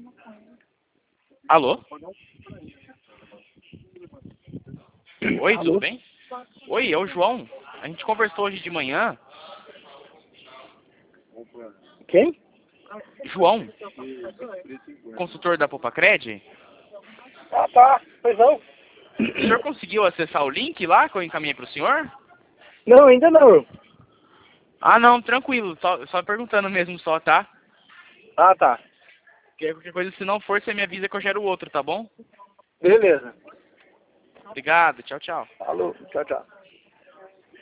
Alô? Oi, Alô? tudo bem? Oi, é o João. A gente conversou hoje de manhã. Quem? João, consultor da Popacred. Ah, tá. Pois não. O senhor conseguiu acessar o link lá que eu encaminhei para o senhor? Não, ainda não. Ah, não, tranquilo. Só perguntando mesmo só, tá? Ah, tá. Qualquer coisa, se não for, você me avisa que eu gero o outro, tá bom? Beleza. Obrigado, tchau, tchau. Falou. Tchau, tchau.